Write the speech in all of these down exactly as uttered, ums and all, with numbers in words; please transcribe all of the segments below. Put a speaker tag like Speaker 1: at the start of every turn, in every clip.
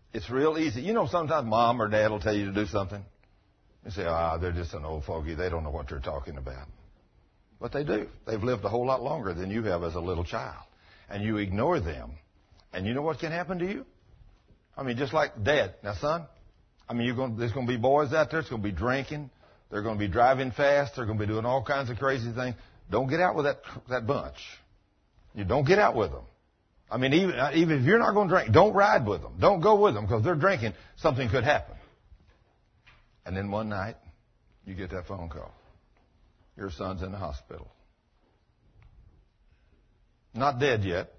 Speaker 1: It's real easy. You know, sometimes mom or dad will tell you to do something. You say, ah, they're just an old fogey. They don't know what they're talking about. But they do. They've lived a whole lot longer than you have as a little child. And you ignore them. And you know what can happen to you? I mean, just like dad. Now, son, I mean, you're going, there's going to be boys out there that's going to be drinking. They're going to be driving fast. They're going to be doing all kinds of crazy things. Don't get out with that that bunch. You don't get out with them. I mean, even, even if you're not going to drink, don't ride with them. Don't go with them because they're drinking. Something could happen. And then one night, you get that phone call. Your son's in the hospital. Not dead yet.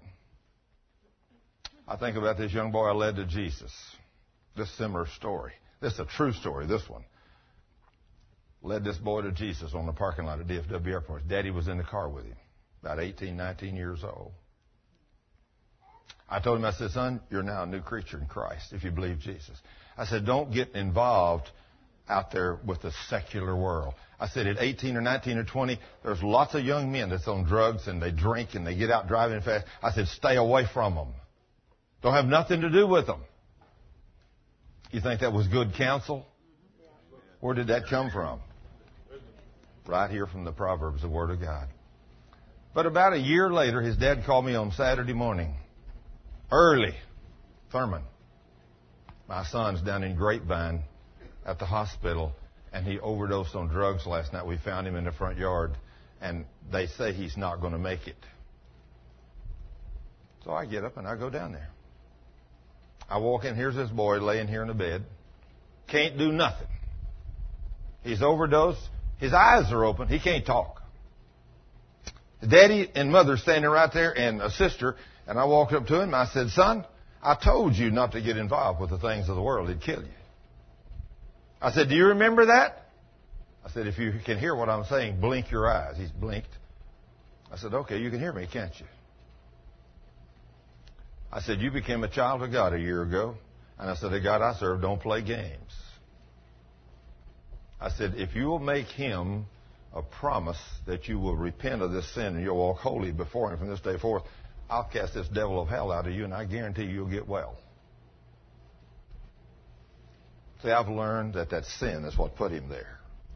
Speaker 1: I think about this young boy I led to Jesus. This similar story. This is a true story, this one. Led this boy to Jesus on the parking lot at D F W Airport. Daddy was in the car with him, about eighteen, nineteen years old. I told him, I said, son, you're now a new creature in Christ if you believe Jesus. I said, don't get involved out there with the secular world. I said, at eighteen or nineteen or twenty, there's lots of young men that's on drugs and they drink and they get out driving fast. I said, stay away from them. Don't have nothing to do with them. You think that was good counsel? Where did that come from? Right here from the Proverbs, the Word of God. But about a year later, his dad called me on Saturday morning. Early. Thurman, my son's down in Grapevine at the hospital, and he overdosed on drugs last night. We found him in the front yard, and they say he's not going to make it. So I get up and I go down there. I walk in, here's this boy laying here in the bed. Can't do nothing. He's overdosed. His eyes are open. He can't talk. His daddy and mother standing right there and a sister. And I walked up to him and I said, son, I told you not to get involved with the things of the world. It'd kill you. I said, do you remember that? I said, if you can hear what I'm saying, blink your eyes. He's blinked. I said, okay, you can hear me, can't you? I said, you became a child of God a year ago. And I said, the God I serve don't play games. I said, if you will make him a promise that you will repent of this sin and you'll walk holy before him from this day forth, I'll cast this devil of hell out of you and I guarantee you'll get well. See, I've learned that that sin is what put him there.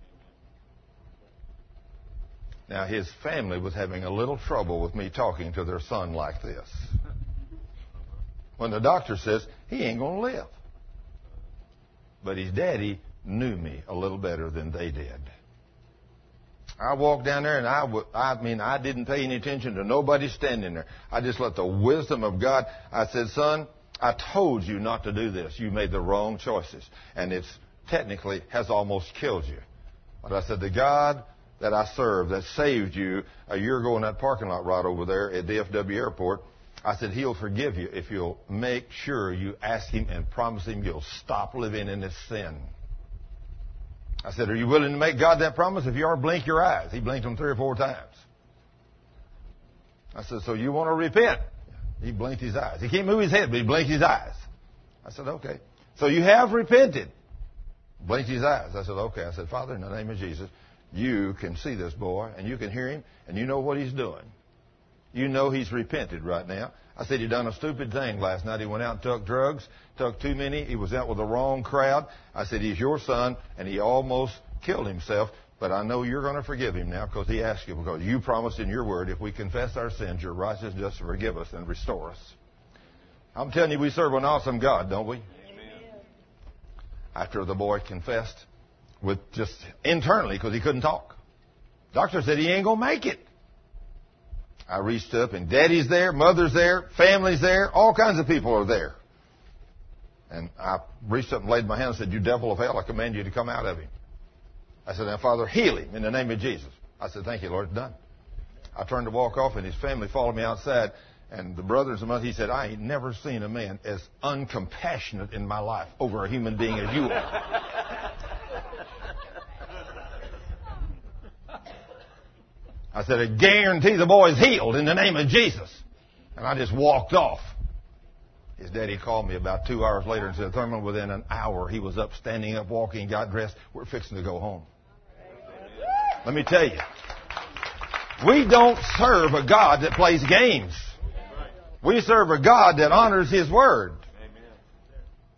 Speaker 1: Now, his family was having a little trouble with me talking to their son like this. When the doctor says, he ain't going to live. But his daddy knew me a little better than they did. I walked down there and I, w- I mean, I didn't pay any attention to nobody standing there. I just let the wisdom of God. I said, son, I told you not to do this. You made the wrong choices. And it's technically has almost killed you. But I said, the God that I serve that saved you a year ago in that parking lot right over there at D F W Airport, I said, he'll forgive you if you'll make sure you ask him and promise him you'll stop living in this sin. I said, are you willing to make God that promise? If you are, blink your eyes. He blinked them three or four times. I said, so you want to repent? He blinked his eyes. He can't move his head, but he blinked his eyes. I said, okay. So you have repented. Blinked his eyes. I said, okay. I said, Father, in the name of Jesus, you can see this boy, and you can hear him, and you know what he's doing. You know he's repented right now. I said, he done a stupid thing last night. He went out and took drugs, took too many. He was out with the wrong crowd. I said, he's your son, and he almost killed himself. But I know you're going to forgive him now because he asked you, because you promised in your word, if we confess our sins, you're righteous just to forgive us and restore us. I'm telling you, we serve an awesome God, don't we? Amen. After the boy confessed, with just internally, because he couldn't talk. Doctor said he ain't going to make it. I reached up, and Daddy's there, Mother's there, family's there, all kinds of people are there. And I reached up and laid my hand and said, you devil of hell, I command you to come out of him. I said, now, Father, heal him in the name of Jesus. I said, thank you, Lord, it's done. I turned to walk off, and his family followed me outside. And the brothers and mothers, he said, I ain't never seen a man as uncompassionate in my life over a human being as you are. I said, I guarantee the boy's healed in the name of Jesus. And I just walked off. His daddy called me about two hours later and said, Thurman, within an hour, he was up, standing up, walking, got dressed. We're fixing to go home. Let me tell you, we don't serve a God that plays games. We serve a God that honors His word.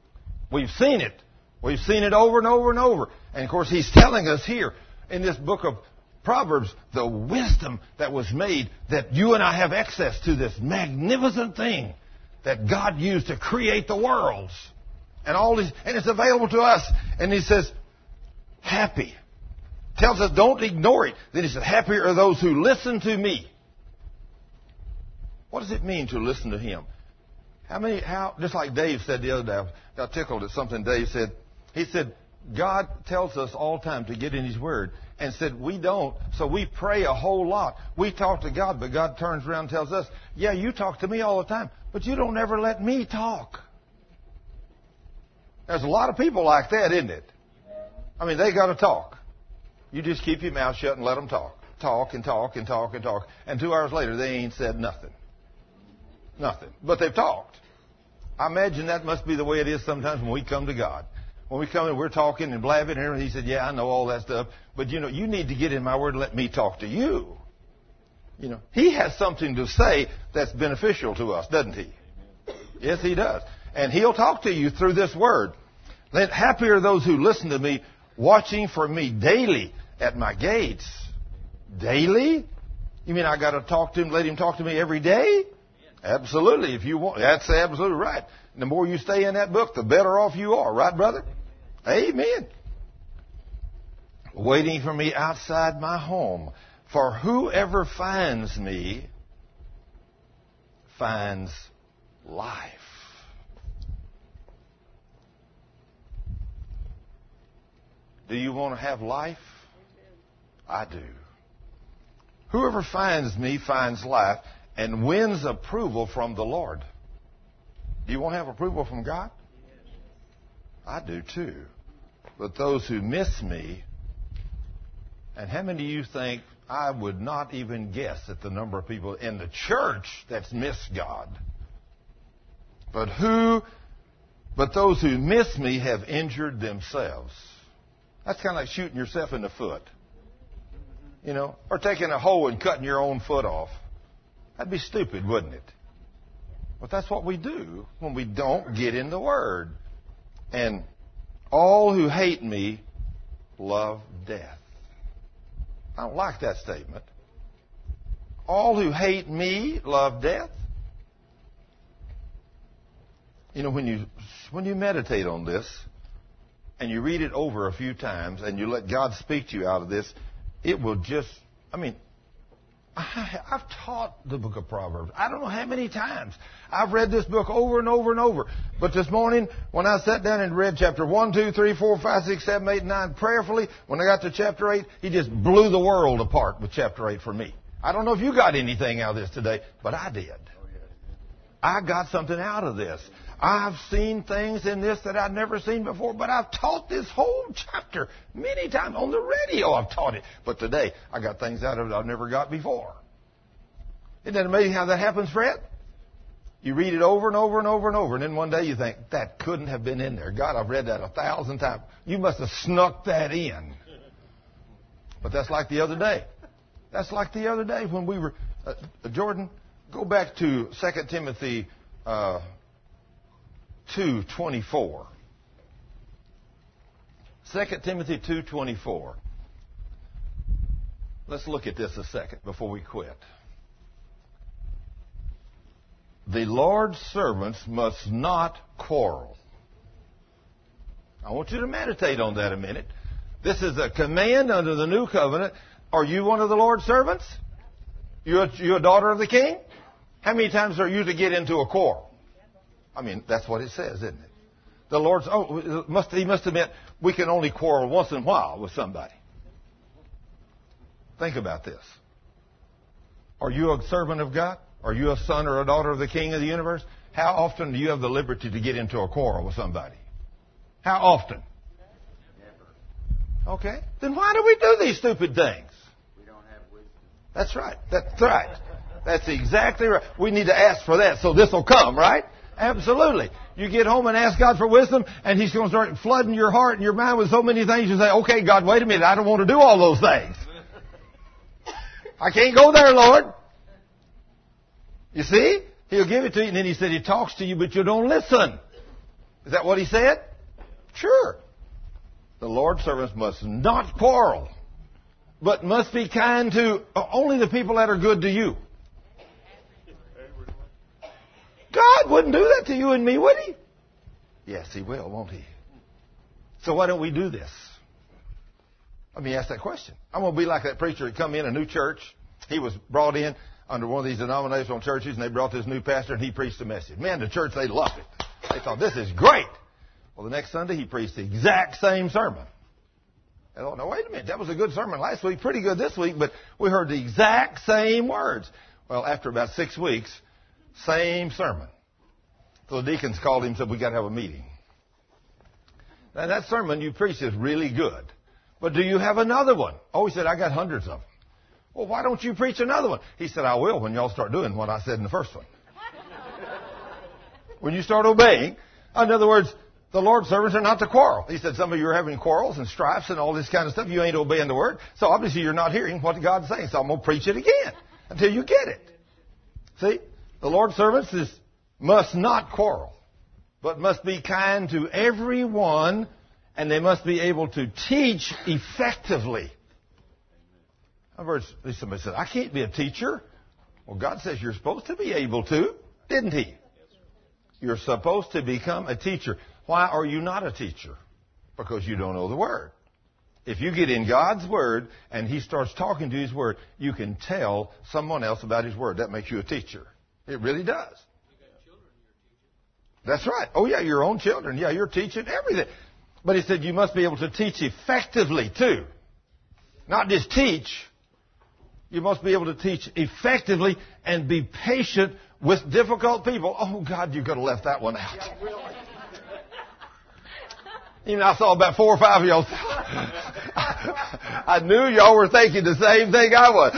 Speaker 1: We've seen it. We've seen it over and over and over. And of course, He's telling us here in this book of Proverbs the wisdom that was made, that you and I have access to this magnificent thing that God used to create the worlds. And all these, and it's available to us. And He says, happy. Tells us don't ignore it. Then He said, happy are those who listen to me. What does it mean to listen to Him? How many, how, just like Dave said the other day, I got tickled at something Dave said. He said, God tells us all the time to get in His Word. And said, we don't, so we pray a whole lot. We talk to God, but God turns around and tells us, yeah, you talk to me all the time, but you don't ever let me talk. There's a lot of people like that, isn't it? I mean, they got to talk. You just keep your mouth shut and let them talk. Talk and talk and talk and talk. And two hours later, they ain't said nothing. Nothing. But they've talked. I imagine that must be the way it is sometimes when we come to God. When we come in, we're talking and blabbing, and He said, yeah, I know all that stuff. But, you know, you need to get in my Word and let me talk to you. You know, He has something to say that's beneficial to us, doesn't He? Yes, He does. And He'll talk to you through this Word. Then happy are those who listen to me, watching for me daily at my gates. Daily? You mean I got to talk to Him, let Him talk to me every day? Absolutely. If you want, that's absolutely right. And the more you stay in that book, the better off you are. Right, brother? Amen. Waiting for me outside my home. For whoever finds me finds life. Do you want to have life? I do. Whoever finds me finds life and wins approval from the Lord. Do you want to have approval from God? I do too. But those who miss me, and how many of you think I would not even guess at the number of people in the church that's missed God? But who, but those who miss me have injured themselves. That's kind of like shooting yourself in the foot. You know, or taking a hoe and cutting your own foot off. That'd be stupid, wouldn't it? But that's what we do when we don't get in the Word. And all who hate me love death. I don't like that statement. All who hate me love death. You know, when you when you meditate on this and you read it over a few times and you let God speak to you out of this, it will just, I mean, I, I've taught the book of Proverbs. I don't know how many times. I've read this book over and over and over. But this morning, when I sat down and read chapter one, two, three, four, five, six, seven, eight, nine prayerfully, when I got to chapter eight, He just blew the world apart with chapter eight for me. I don't know if you got anything out of this today, but I did. I got something out of this. I've seen things in this that I'd never seen before, but I've taught this whole chapter many times. On the radio I've taught it. But today I got things out of it I've never got before. Isn't that amazing how that happens, Fred? You read it over and over and over and over, and then one day you think, that couldn't have been in there. God, I've read that a thousand times. You must have snuck that in. But that's like the other day. That's like the other day when we were... Uh, Jordan, go back to Second Timothy... Uh, two twenty-four. Second Timothy two twenty-four. Let's look at this a second before we quit. The Lord's servants must not quarrel. I want you to meditate on that a minute. This is a command under the new covenant. Are you one of the Lord's servants? You're a, you're a daughter of the King? How many times are you to get into a quarrel? I mean, that's what it says, isn't it? The Lord's, oh, must, He must have meant we can only quarrel once in a while with somebody. Think about this. Are you a servant of God? Are you a son or a daughter of the King of the universe? How often do you have the liberty to get into a quarrel with somebody? How often? Never. Okay. Then why do we do these stupid things? We don't have wisdom. That's right. That's right. That's exactly right. We need to ask for that so this will come, right? Absolutely. You get home and ask God for wisdom, and He's going to start flooding your heart and your mind with so many things. You say, okay, God, wait a minute. I don't want to do all those things. I can't go there, Lord. You see? He'll give it to you, and then He said He talks to you, but you don't listen. Is that what He said? Sure. The Lord's servants must not quarrel, but must be kind to only the people that are good to you. God wouldn't do that to you and me, would He? Yes, He will, won't He? So why don't we do this? Let me ask that question. I'm going to be like that preacher that come in a new church. He was brought in under one of these denominational churches, and they brought this new pastor, and he preached a message. Man, the church, they loved it. They thought, this is great. Well, the next Sunday, he preached the exact same sermon. I thought, now, wait a minute. That was a good sermon last week, pretty good this week, but we heard the exact same words. Well, after about six weeks, same sermon. So the deacons called him and said, we got to have a meeting. Now, that sermon you preached is really good. But do you have another one? Oh, he said, I got hundreds of them. Well, why don't you preach another one? He said, I will when y'all start doing what I said in the first one. When you start obeying. In other words, the Lord's servants are not to quarrel. He said, some of you are having quarrels and strifes and all this kind of stuff. You ain't obeying the word. So obviously you're not hearing what God's saying. So I'm going to preach it again until you get it. See, the Lord's servants is, must not quarrel, but must be kind to everyone, and they must be able to teach effectively. In other words, somebody said, I can't be a teacher. Well, God says you're supposed to be able to, didn't He? You're supposed to become a teacher. Why are you not a teacher? Because you don't know the Word. If you get in God's Word and He starts talking to His Word, you can tell someone else about His Word. That makes you a teacher. It really does. That's right. Oh, yeah, your own children. Yeah, you're teaching everything. But He said you must be able to teach effectively, too. Not just teach. You must be able to teach effectively and be patient with difficult people. Oh, God, you could have left that one out. Yeah, really. Even I saw about four or five of y'all. I knew y'all were thinking the same thing I was.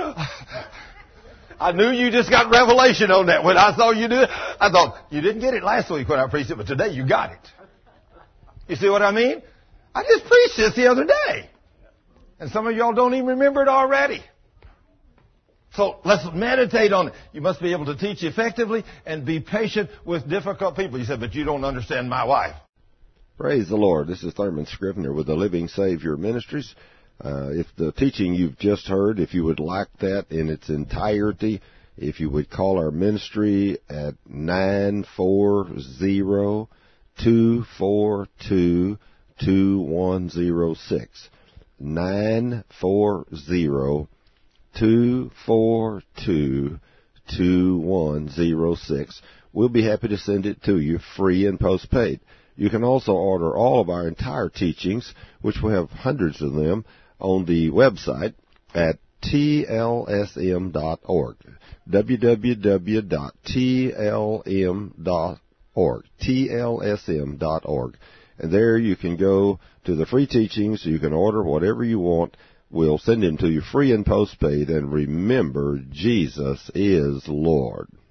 Speaker 1: I knew you just got revelation on that. When I saw you do it, I thought, you didn't get it last week when I preached it, but today you got it. You see what I mean? I just preached this the other day. And some of y'all don't even remember it already. So let's meditate on it. You must be able to teach effectively and be patient with difficult people. You said, but you don't understand my wife.
Speaker 2: Praise the Lord. This is Thurman Scrivener with the Living Savior Ministries. Uh, if the teaching you've just heard, if you would like that in its entirety, if you would call our ministry at nine four zero, two four two, two one zero six. nine four zero, two four two, two one zero six. We'll be happy to send it to you free and postpaid. You can also order all of our entire teachings, which we have hundreds of them, on the website at T L S M dot org. w w w dot T L M dot org. T L S M dot org. And there you can go to the free teachings. You can order whatever you want. We'll send them to you free and postpaid. And remember, Jesus is Lord.